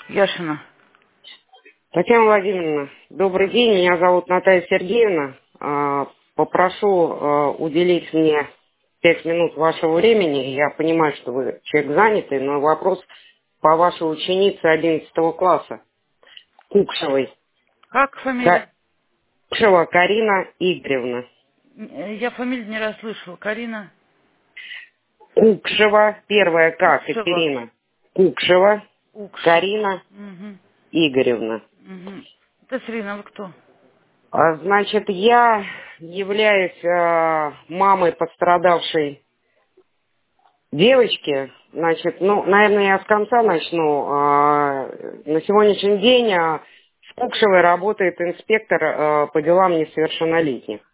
Яшина. Татьяна Владимировна, добрый день, меня зовут Наталья Сергеевна. Попрошу уделить мне 5 минут вашего времени. Я понимаю, что вы человек занятый, но вопрос по вашей ученице 11 класса, Кукшевой. Как фамилия? Кукшева Карина Игоревна. Я фамилию не расслышала. Карина Кукшева, первая К, Укшева. Катерина. Кукшева Укшева. Карина Угу. Игоревна. Угу. Катерина, вы кто? Значит, я являюсь мамой пострадавшей девочки. Значит, наверное, я с конца начну. На сегодняшний день с Кукшевой работает инспектор по делам несовершеннолетних.